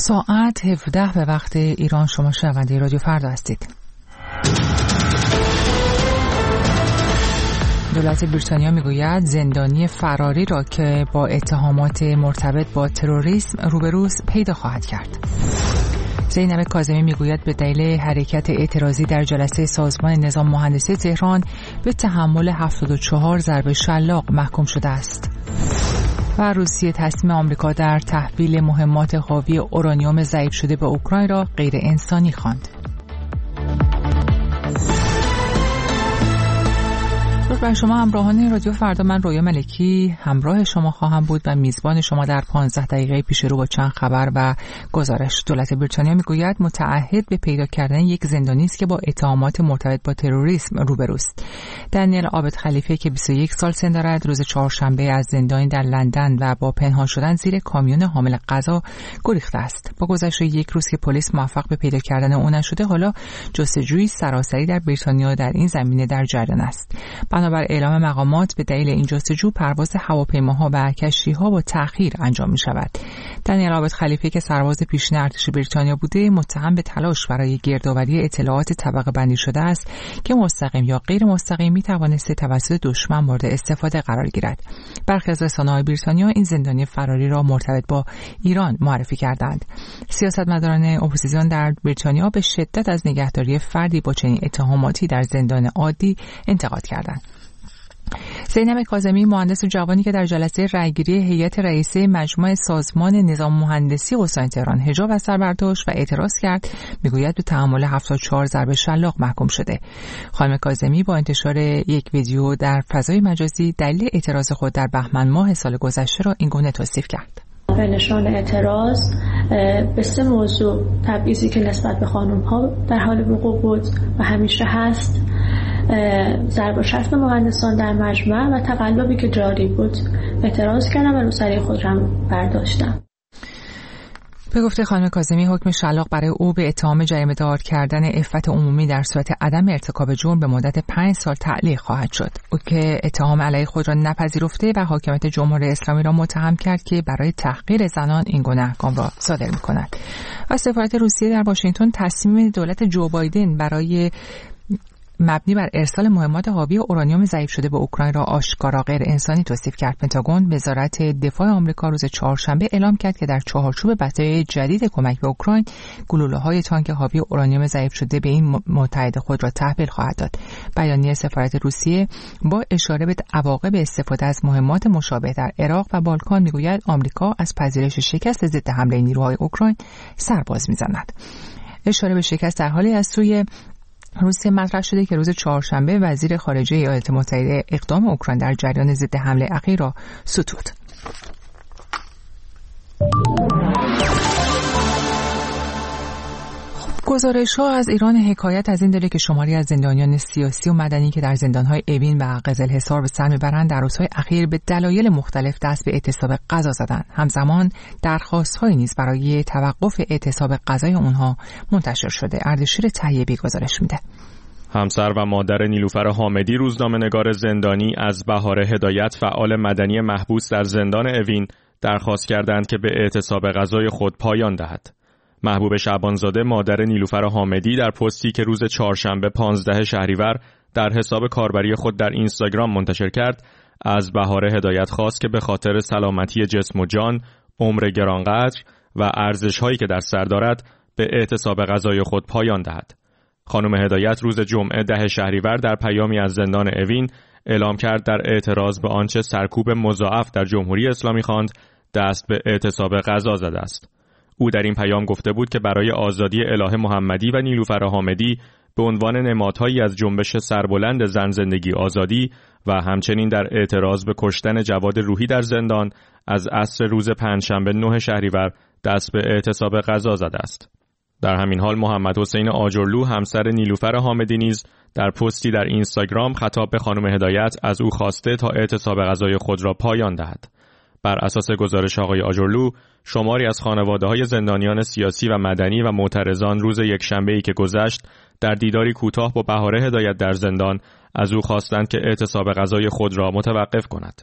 ساعت 17 به وقت ایران. شما شنونده رادیو فردا هستید. دولت بریتانیا میگوید زندانی فراری را که با اتهامات مرتبط با تروریسم روبروست پیدا خواهد کرد. زینب کاظمی میگوید به دلیل حرکت اعتراضی در جلسه سازمان نظام مهندسی تهران به تحمل 74 ضربه شلاق محکوم شده است. و روسیه تصمیم آمریکا در تحویل مهمات حاوی اورانیوم ضعیف شده به اوکراین را غیر انسانی خواند. بر شما همراهان رادیو فردا، من رویا ملکی همراه شما خواهم بود و میزبان شما در 15 دقیقه پیش رو با چند خبر و گزارش. دولت بریتانیا میگوید متعهد به پیدا کردن یک زندانی است که با اتهامات مرتبط با تروریسم روبروست. دانیل عابد خلیفه که 21 سال سن دارد روز چهارشنبه از زندانی در لندن و با پنهان شدن زیر کامیون حامل غذا گریخته است. با گذشت یک روز که پلیس موفق به پیدا کردن او نشده، حالا جستجوی سراسری در بریتانیا در این زمینه در جریان است. بنابر اعلام مقامات به دلیل این جستجو پرواز هواپیماها و کشتی‌ها با تأخیر انجام می‌شود. دانیل عابد خلیفه که سرباز پیشین ارتش بریتانیا بوده، متهم به تلاش برای گردآوری اطلاعات طبقه بندی شده است که مستقیم یا غیر مستقیم می‌توانسته توسط دشمن مورد استفاده قرار گیرد. برخی از رسانه‌های بریتانیا این زندانی فراری را مرتبط با ایران معرفی کردند. سیاستمداران اپوزیسیون در بریتانیا به شدت از نگهداری فردی با چنین اتهاماتی در زندان عادی انتقاد کردند. زینب کاظمی، مهندس جوانی که در جلسه رأیگیری هیئت رئیسه مجمع سازمان نظام مهندسی استان تهران حجاب از سر برداشت و اعتراض کرد، میگوید به تحمل 74 ضربه شلاق محکوم شده. خانم کاظمی با انتشار یک ویدیو در فضای مجازی دلیل اعتراض خود در بهمن ماه سال گذشته را اینگونه توصیف کرد. به نشان اعتراض به 3 موضوع: تبعیضی که نسبت به خانم‌ها در حال وقوع بود و همیشه هست، ضرب و شتم مهندسان در مجمع و تقلبی که جاری بود اعتراض کردم و روسری خود را برداشتم. به گفته خانم کاظمی، حکم شلاق برای او به اتهام جریمه دار کردن عفت عمومی در صورت عدم ارتکاب جرم به مدت 5 سال تعلیق خواهد شد. او که اتهام علیه خود را نپذیرفته و حاکمیت جمهوری اسلامی را متهم کرد که برای تحقیر زنان این گونه احکام را صادر می‌کند. و سفارت روسیه در واشنگتن تصمیم دولت جو بایدن برای مبنی بر ارسال مهمات حاوی اورانیوم ضعیف شده به اوکراین را آشکارا غیر انسانی توصیف کرد. پنتاگون وزارت دفاع آمریکا روز چهارشنبه اعلام کرد که در چارچوب بتای جدید کمک به اوکراین، گلوله‌های تانک حاوی اورانیوم ضعیف شده به این متحد خود را تحویل خواهد داد. بیانیه سفارت روسیه با اشاره به عواقب استفاده از مهمات مشابه در عراق و بالکان میگوید آمریکا از پذیرش شکست ضد حمله نیروهای اوکراین سرباز میزند. اشاره به شکست در حالی از سوی روسیه مطرح شده که روز چهارشنبه وزیر خارجه ایالات متحده اقدام اوکراین در جریان ضد حمله اخیر را ستود. گزارش‌ها از ایران حکایت از این داره که شماری از زندانیان سیاسی و مدنی که در زندان‌های اوین و قزلحصار به سر می‌برند در روزهای اخیر به دلایل مختلف دست به اعتصاب غذا زدند. همزمان درخواست‌هایی نیز برای توقف اعتصاب غذای آنها منتشر شده. اردشیر طیبی گزارش میده. همسر و مادر نیلوفر حامدی، روزنامه‌نگار زندانی، از بهار هدایت، فعال مدنی محبوس در زندان اوین، درخواست کردند که به اعتصاب غذای خود پایان دهد. محبوب شعبانزاده، مادر نیلوفر حامدی، در پستی که روز چهارشنبه 15 شهریور در حساب کاربری خود در اینستاگرام منتشر کرد، از بهار هدایت خواست که به خاطر سلامتی جسم و جان، عمر گرانقدر و ارزش‌هایی که در سر دارد به اعتصاب غذای خود پایان دهد. خانم هدایت روز جمعه 10 شهریور در پیامی از زندان اوین اعلام کرد در اعتراض به آنچه سرکوب مضاعف در جمهوری اسلامی خواند، دست به اعتصاب غذا زده است. او در این پیام گفته بود که برای آزادی اله محمدی و نیلوفر حامدی به عنوان نمادهایی از جنبش سربلند زن زندگی آزادی و همچنین در اعتراض به کشتن جواد روحی در زندان از عصر روز پنجشنبه 9 شهریور دست به اعتصاب غذا زده است. در همین حال محمد حسین آجرلو، همسر نیلوفر حامدی، نیز در پستی در اینستاگرام خطاب به خانم هدایت از او خواسته تا اعتصاب غذای خود را پایان دهد. بر اساس گزارش آقای آجرلو، شماری از خانواده‌های زندانیان سیاسی و مدنی و معترضان روز یکشنبه‌ای که گذشت در دیداری کوتاه با بهاره هدایت در زندان از او خواستند که اعتصاب غذای خود را متوقف کند.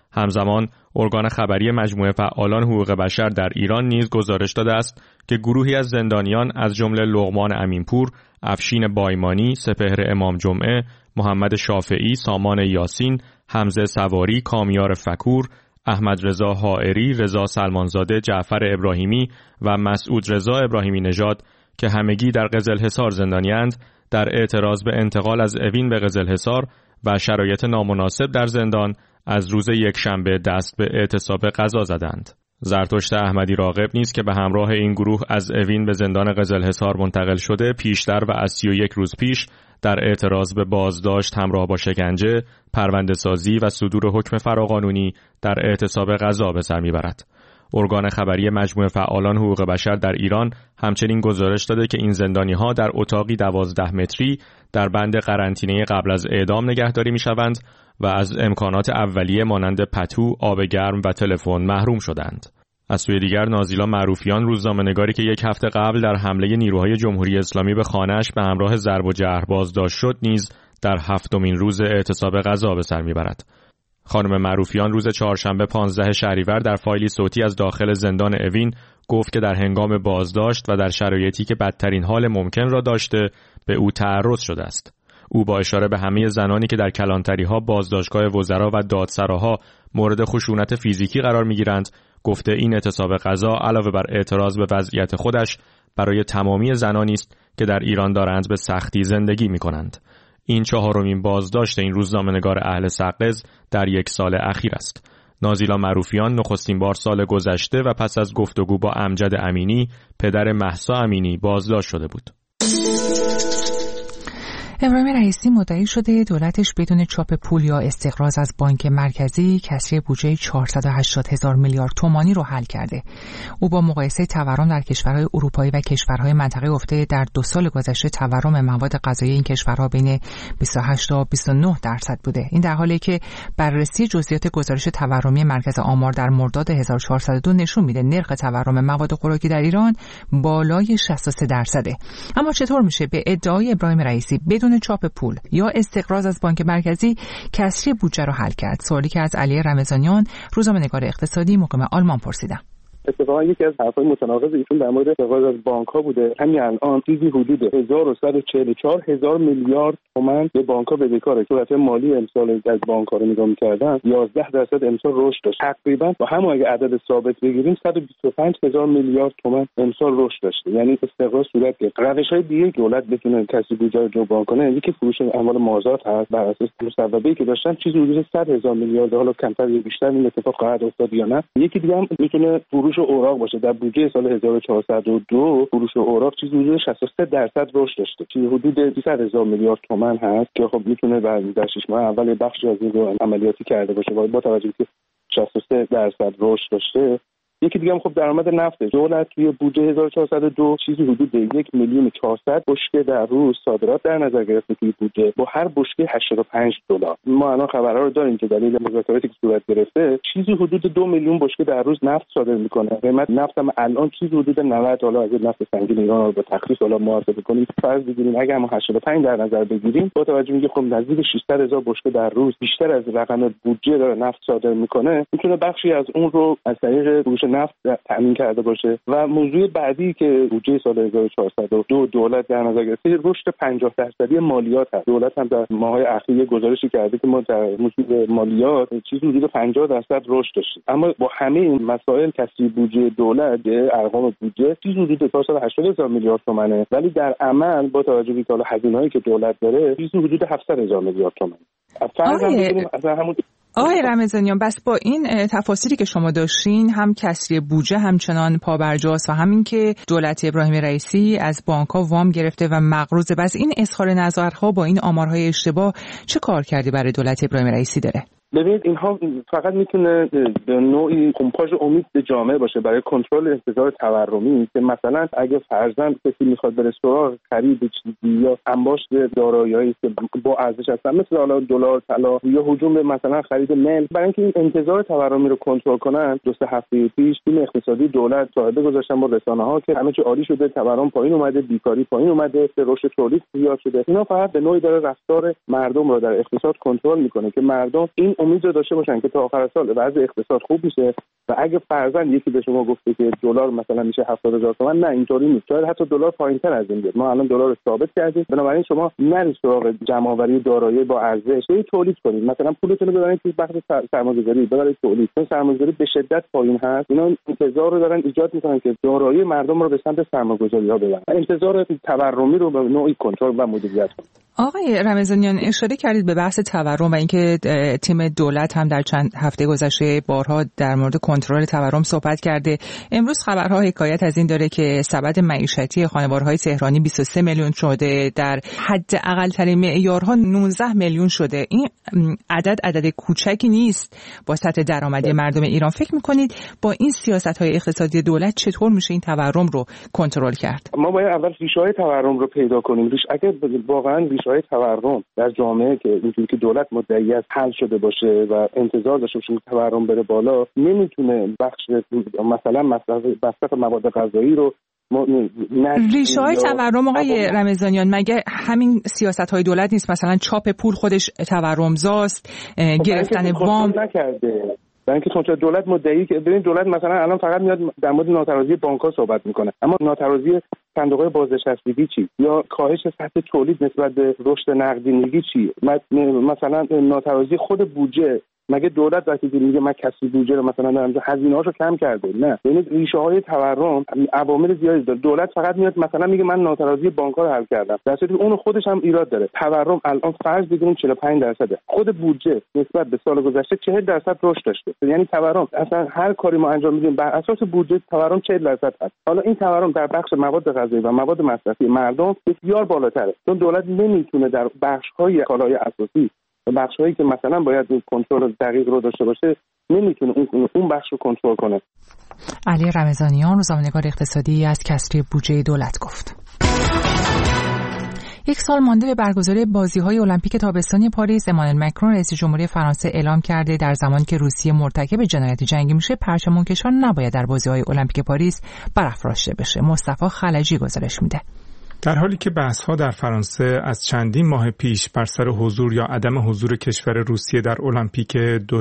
همزمان ارگان خبری مجموعه فعالان حقوق بشر در ایران نیز گزارش داده است که گروهی از زندانیان از جمله لقمان امینپور، افشین بایمانی، سپهر امام جمعه، محمد شافعی، سامان یاسین، حمزه سواری، کامیار فکور، احمد رضا حائری، رضا سلمانزاده، جعفر ابراهیمی و مسعود رضا ابراهیمی نژاد که همگی در قزلحصار زندانی‌اند، در اعتراض به انتقال از اوین به قزلحصار و شرایط نامناسب در زندان از روز یکشنبه دست به اعتصاب غذا زدند. زرتشت احمدی راغب نیز که به همراه این گروه از اوین به زندان قزلحصار منتقل شده، پیشتر و از 31 روز پیش در اعتراض به بازداشت همراه با شکنجه، پرونده‌سازی و صدور حکم فراقانونی در اعتصاب غذا به سر میبرد. ارگان خبری مجموعه فعالان حقوق بشر در ایران همچنین گزارش داده که این زندانی‌ها در اتاقی 12 متری در بند قرنطینه قبل از اعدام نگهداری می‌شوند و از امکانات اولیه مانند پتو، آب گرم و تلفن محروم شدند. از سوی دیگر نازیلا معروفیان، روزنامه‌نگاری که یک هفته قبل در حمله نیروهای جمهوری اسلامی به خانه‌اش به همراه ضرب و جرح بازداشت شد، نیز در 7مین روز اعتصاب غذا به سر می‌برد. خانم معروفیان روز چهارشنبه 15 شهریور در فایلی صوتی از داخل زندان اوین گفت که در هنگام بازداشت و در شرایطی که بدترین حال ممکن را داشته به او تعرض شده است. او با اشاره به همه زنانی که در کلانتری‌ها، بازداشتگاه وزرا و دادسراها مورد خشونت فیزیکی قرار می‌گیرند، گفته این اعتصاب غذا علاوه بر اعتراض به وضعیت خودش برای تمامی زنانی است که در ایران دارند به سختی زندگی می‌کنند. این 4مین بازداشت این روزنامه‌نگار اهل سقز در یک سال اخیر است. نازیلا معروفیان نخستین بار سال گذشته و پس از گفتگو با امجد امینی، پدر مهسا امینی، بازداشت شده بود. ابراهیم رئیسی مدعی شده دولتش بدون چاپ پول یا استقراض از بانک مرکزی کسری بودجه 480,000 میلیارد تومانی رو حل کرده. او با مقایسه تورم در کشورهای اروپایی و کشورهای منطقه گفته در 2 سال گذشته تورم مواد غذایی این کشورها بین 28 تا 29% بوده. این در حالی که بررسی جزئیات گزارش تورمی مرکز آمار در مرداد 1402 نشون میده نرخ تورم مواد خوراکی در ایران بالای 63%. اما چطور میشه به ادعای ابراهیم رئیسی بدون چاپ پول یا استقراض از بانک مرکزی کسری بودجه رو حل کرد؟ سوالی که از علی رمضانیان، روزنامه‌نگار اقتصادی مقیم آلمان پرسیدم. اتفاقا یکی از حرفای متناقض ایشون در مورد استقراض از بانک‌ها بوده. همین الان چیزی حدود 1144,000 میلیارد تومان به بانک‌ها بدهکاره. صورت مالی امسال از بانک‌ها رو نگاه می‌کردن 11% امسال رشد داشت. تقریبا با همون اگه عدد ثابت بگیریم 125,000 میلیارد تومان امسال رشد داشته. یعنی استقراض صورت گرفت. روش‌های دیگه دولت بتونه کسری بودجه رو جبران کنه، یکی فروش اموال مازاد هست بر اساس مصوبه‌ای که داشتن، چیزی حدود 100,000 میلیارد، حالا کمتر یا بیشتر این اتفاق خواهد افتاد یا نه. یکی دیگه هم میتونه فروش اوراق باشه. در بودجه سال 1402 فروش اوراق چیزی حدود 63% رشد داشته. چیزی حدود 200,000 میلیارد تومان هست که خب میتونه در 6 ماه اول بخشی از این رو عملیاتی کرده باشه با توجه به 63% رشد داشته. یکی دیگه هم خب درآمد نفت. دولت توی بودجه 1402 چیزی حدود 1,400,000 بشکه در روز صادرات در نظر گرفته توی بودجه، با هر بشکه $85. ما الان خبرها رو داریم که دلیل مذاکراتی که صورت گرفته چیزی حدود 2 میلیون بشکه در روز نفت صادر میکنه. قیمت نفت هم الان چیزی حدود $90 اگه نفت سنگین ایران رو با تخفیف حالا محاسبه کنیم، فرض بگیریم اگر ما 85 در نظر بگیریم، با توجه به خب نزدیک 600,000 بشکه در روز بیشتر از رقم بودجه داره نفت صادر میکنه، میتونه بخشی از اون رو از طریق فروش نفت تامین کرده باشه. و موضوع بعدی که بودجه سال 1402 دولت در نظر گرفته رشد 50% مالیات هست. دولت هم در ماه‌های اخیر گزارشی کرده که ما در موضوع مالیات چیزی حدود 50% رشد داشتیم. اما با همه این مسائل کسری بودجه دولت ارقام بودجه چیزی حدود 480,000 میلیارد تومانه، ولی در عمل با توجه به حالا هزینه‌هایی که دولت داره چیزی حدود 700,000 میلیارد تومان. آقای رمضانیان، بس با این تفاصیلی که شما داشتین، هم کسری بودجه همچنان پابرجاست و همین که دولت ابراهیم رئیسی از بانک‌ها وام گرفته و مقروضه، بس این اظهار نظرها با این آمارهای اشتباه چه کار کردی برای دولت ابراهیم رئیسی داره؟ ببینید اینها فقط میتونه به نوعی کمپاژ امید به جامعه باشه برای کنترل انتظار تورمی، که مثلا اگه فرضاً کسی میخواد بره سراغ خرید چیزی یا انباشت دارایی‌هایی که با ارزش هستن مثل حالا دلار، طلا یا هجوم به مثلا خرید ملک، برای اینکه این انتظار تورمی رو کنترل کنن 2-3 هفته پیش تیم اقتصادی دولت صاحبه گذاشتن با رسانه‌ها که همه چی عالی شده، تورم پایین اومده، بیکاری پایین اومده، رشد تولید زیاد شده. اینا فقط به نوعی داره رفتار مردم رو در اقتصاد کنترل میکنه که مردم این امید رو داشته باشن که تا آخر سال وضع اقتصاد خوب میشه و اگه فرضاً یکی به شما گفته که دلار مثلا میشه 70,000 تومان، نه اینطوری نیست، شاید حتی دلار پایین‌تر از این بیاد. ما الان دلار رو ثابت کردیم، بنابراین شما نرید سراغ جمع‌آوری دارایی با ارزش، تولید کنید، مثلا پولتون رو ببرید تو بخش سرمایه‌گذاری، ببرید تولید. چون سرمایه‌گذاری به شدت پایین هست، اینا انتظار رو دارن ایجاد می‌کنن که دارایی مردم رو به سمت سرمایه‌گذاری‌ها ببرن، انتظار تورمی رو به نوعی کنترل و مدیریت کنن. آقای رمضانیان اشاره کردید به بحث تورم و اینکه تیم دولت هم در چند هفته گذشته بارها در مورد کنترل تورم صحبت کرده. امروز خبرها حکایت از این داره که سبد معیشتی خانوارهای تهرانی 23 میلیون شده، در حد اقل ترین معیارها 19 میلیون شده. این عدد کوچکی نیست با سطح درآمدی مردم ایران. فکر می‌کنید با این سیاست‌های اقتصادی دولت چطور میشه این تورم رو کنترل کرد؟ ما باید اول ریشه‌های تورم رو پیدا کنیم. اگه واقعاً ریشه‌های تورم در جامعه که اینجوری که دولت مدعی است حل شده باشه و انتظار داشته باشه که تورم بره بالا، نمیتونه بخش مثلا مصرف مواد غذایی رو ریشه های تورم آقای رمضانیان مگه همین سیاست های دولت نیست؟ مثلا چاپ پول خودش تورمزاست، گرفتن وام نکرده. برای اینکه چون دولت مدعی که ببین دولت مثلا الان فقط میاد در مورد ناتوازی بانک‌ها صحبت میکنه، اما ناتوازی صندوق‌های بازنشستگی چی؟ یا کاهش سطح تولید نسبت به رشد نقدینگی چی؟ مثلا ناتوازی خود بودجه، مگه دولت وقتی میگه من کسری بودجه رو مثلا دارم هزینه‌هاشو کم کرده؟ نه، یعنی ریشه‌های تورم عوامل زیادی داره. دولت فقط میاد مثلا میگه من ناتوازی بانک‌ها رو حل کردم، در صورتی اون خودش هم ایراد داره. تورم الان فرض بگیریم 45%، خود بودجه نسبت به سال گذشته 40% رشد داشته، یعنی تورم اصلا هر کاری ما انجام میدیم بر اساس بودجه تورم 40% هست. حالا این تورم در بخش مواد غذایی و مواد مصرفی مردم بسیار بالاتره، چون دولت نمیتونه در بخش‌های کالای اساسی بخش‌هایی که مثلا باید کنترل دقیق رو داشته باشه نمیتونه اون بخش رو کنترل کنه. علی رمضانیان، روزنامه‌نگار اقتصادی از کسری بودجه دولت گفت. یک سال مانده به برگزاری بازی‌های المپیک تابستانی پاریس، امانوئل مکرون رئیس جمهوری فرانسه اعلام کرده در زمانی که روسیه مرتکب جنایت جنگی میشه، پرچم کشان نباید در بازی‌های المپیک پاریس برافراشته بشه. مصطفی خلجی گزارش میده. در حالی که بحث‌ها در فرانسه از چندین ماه پیش بر سر حضور یا عدم حضور کشور روسیه در المپیک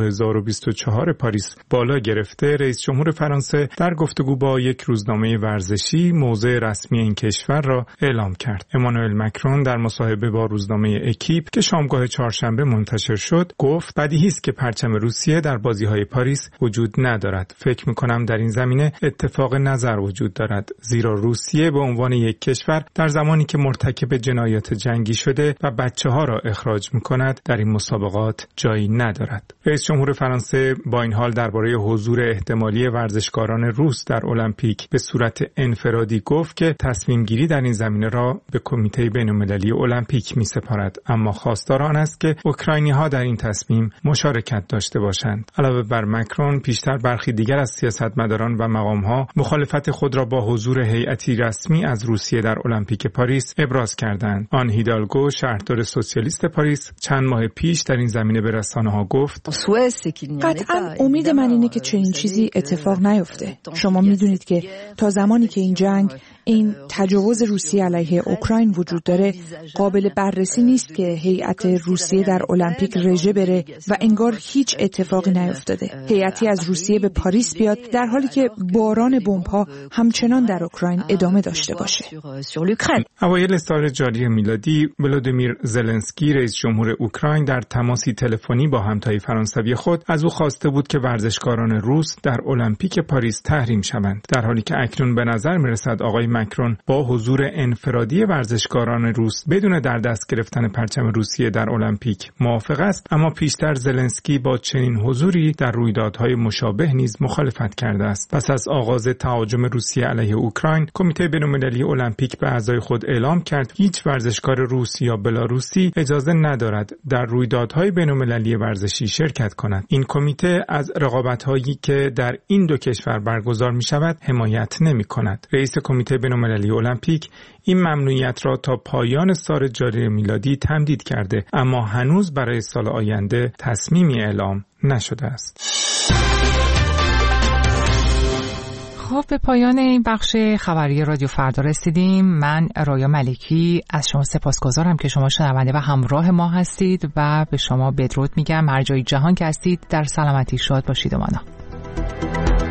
2024 پاریس بالا گرفته، رئیس جمهور فرانسه در گفتگو با یک روزنامه ورزشی موضع رسمی این کشور را اعلام کرد. امانوئل مکرون در مصاحبه با روزنامه اکیپ که شامگاه چهارشنبه منتشر شد، گفت بدیهی است که پرچم روسیه در بازی‌های پاریس وجود ندارد. فکر می‌کنم در این زمینه اتفاق نظر وجود دارد، زیرا روسیه به عنوان یک کشور در زمانی که مرتکب جنایات جنگی شده و بچه‌ها را اخراج می‌کند در این مسابقات جایی ندارد. رئیس جمهور فرانسه با این حال درباره حضور احتمالی ورزشکاران روس در المپیک به صورت انفرادی گفت که تصمیم گیری در این زمینه را به کمیته بین‌المللی المپیک می‌سپارد، اما خواستار آن است که اوکراینی‌ها در این تصمیم مشارکت داشته باشند. علاوه بر مکرون، پیشتر برخی دیگر از سیاستمداران و مقام‌ها مخالفت خود را با حضور هیئتی رسمی از روسیه در المپیک پاریس ابراز کردند. آن هیدالگو، شهردار سوسیالیست پاریس، چند ماه پیش در این زمینه به رسانه‌ها گفت: قطعاً امید من اینه که چنین چیزی اتفاق نیفته. شما میدونید که تا زمانی که این جنگ، این تجاوز روسیه علیه اوکراین وجود داره، قابل بررسی نیست که هیئت روسیه در المپیک رژه بره و انگار هیچ اتفاقی نیفتاده. هیئتی از روسیه به پاریس بیاد در حالی که باران بمب‌ها همچنان در اوکراین ادامه داشته باشه. اوایل سال جاری میلادی، ولودیمیر زلنسکی رئیس جمهور اوکراین در تماسی تلفنی با همتای فرانسوی خود از او خواسته بود که ورزشکاران روس در المپیک پاریس تحریم شوند، در حالی که اکنون به نظر می‌رسد آقای مکرون با حضور انفرادی ورزشکاران روس بدون در دست گرفتن پرچم روسیه در المپیک موافق است، اما پیشتر زلنسکی با چنین حضوری در رویدادهای مشابه نیز مخالفت کرده است. پس از آغاز تهاجم روسیه علیه اوکراین، کمیته بین‌المللی المپیک به اعضای خود اعلام کرد هیچ ورزشکار روسی یا بلاروسی اجازه ندارد در رویدادهای بین‌المللی ورزشی شرکت کند. این کمیته از رقابت‌هایی که در این دو کشور برگزار می‌شود حمایت نمی‌کند. رئیس کمیته بین‌المللی المپیک این ممنوعیت را تا پایان سال جاری میلادی تمدید کرده، اما هنوز برای سال آینده تصمیمی اعلام نشده است. خب به پایان این بخش خبری رادیو فردا رسیدیم. من رویا ملکی از شما سپاسگزارم که شما شنونده و همراه ما هستید و به شما بدرود میگم. هر جای جهان که هستید در سلامتی شاد باشید و مانا.